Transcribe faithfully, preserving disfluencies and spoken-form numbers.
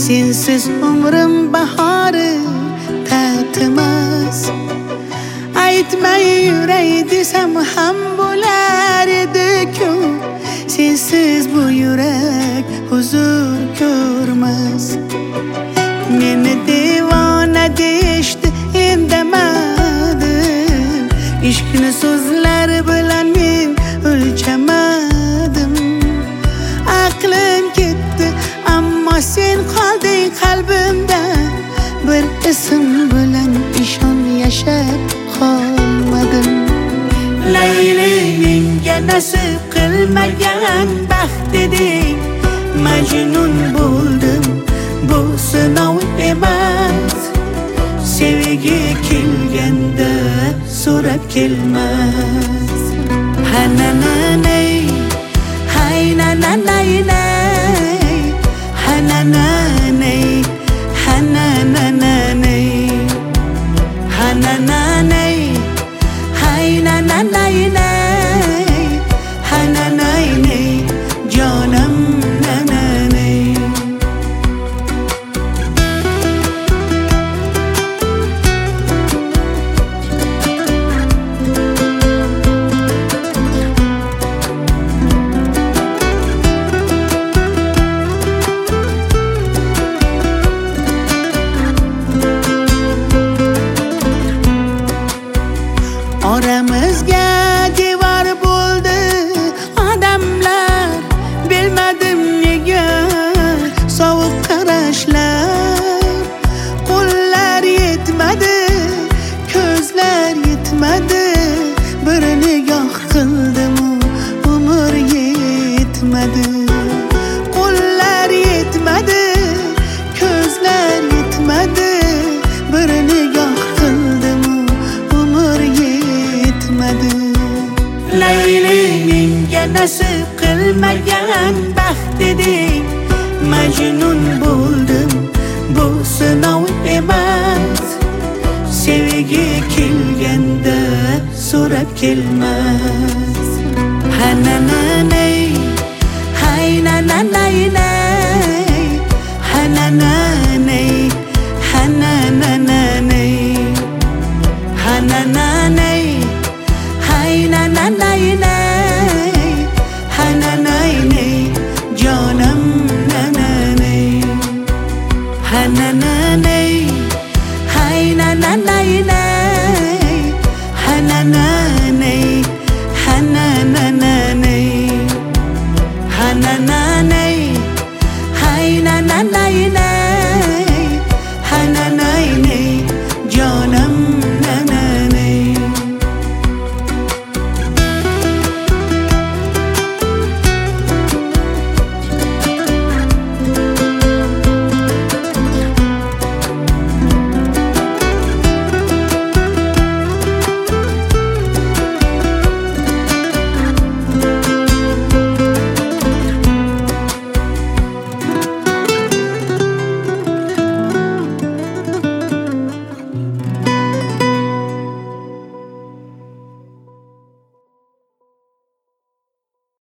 sensiz umrim bahori tatimas. Aytmay yuray desam ham bo'lar edi-ku, sensiz bu yurak huzur ko'rmas. Meni devona deyishdi, indamadim. Ishqni so'zlar bilan men o'lchamadim. Aqlim ketdi, ammo sen qolding qalbimda. Bir ism bilan ishon yashab qolmadim. Layli menga nasib qilmagan baxt eding. Majnun bo'ldim, bu sinov emas. Sevgi kelganda so'rab kelmas. Hanananay, haynananay, hanananay, hanananay, hanananay, haynananay, hanananay, canım nananay. Oramizga devor bo'ldi odamlar, bilmadim nega sovuq qarashlar. Qo'llar yetmadi, ko'zlar yetmadi, bir nigoh qildim, umr yetmadi. Qo'llar yetmadi, ko'zlar yetmadi, bir nigoh qildim, umr yetmadi. Layli menga nasib qilmagan baxt eding. Majnun bo'ldim, bu sinov emas. Sevgi kelganda so'rab kelmas. Hanananay, haynananay.